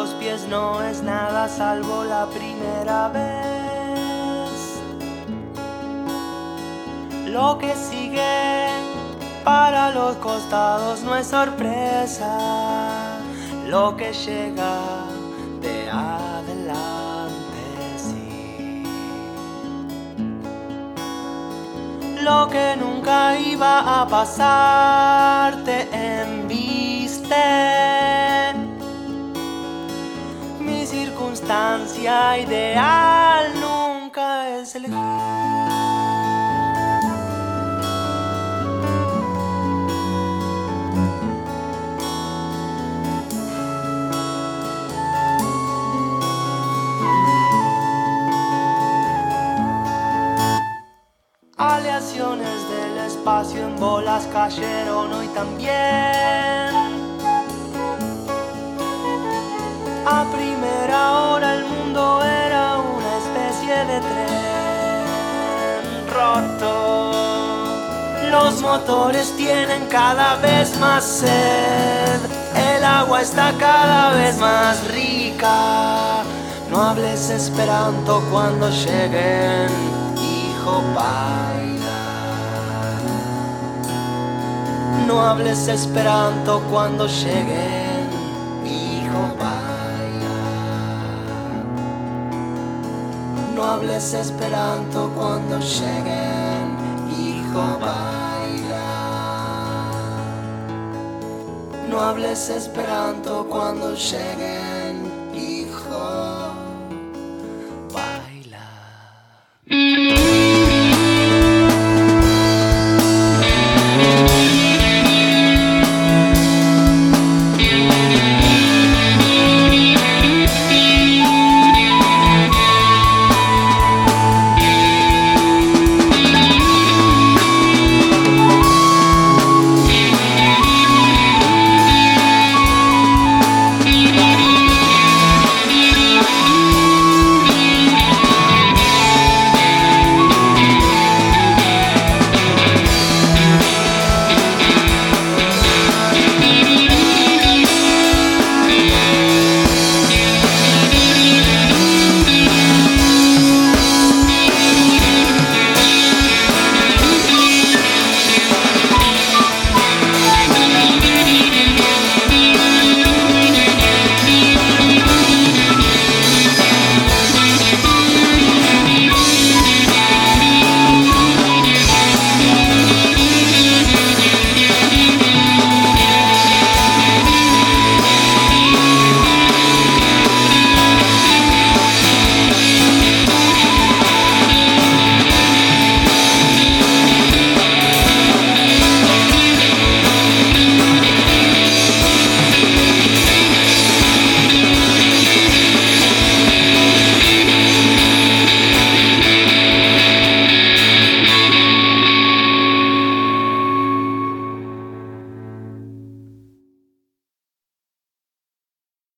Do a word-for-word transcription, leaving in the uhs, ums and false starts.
los pies no es nada salvo la primera vez. Lo que sigue para los costados no es sorpresa. Lo que llega de adelante sí. Lo que nunca iba a pasar te embiste. Mi circunstancia ideal nunca es elegir. Aleaciones del espacio en bolas cayeron hoy también. A primera hora el mundo era una especie de tren roto. Los motores tienen cada vez más sed. El agua está cada vez más rica. No hables esperanto cuando lleguen, hijo, baila. No hables esperanto cuando lleguen, hijo, baila. No hables esperanto cuando lleguen, hijo, baila. No hables esperanto cuando lleguen.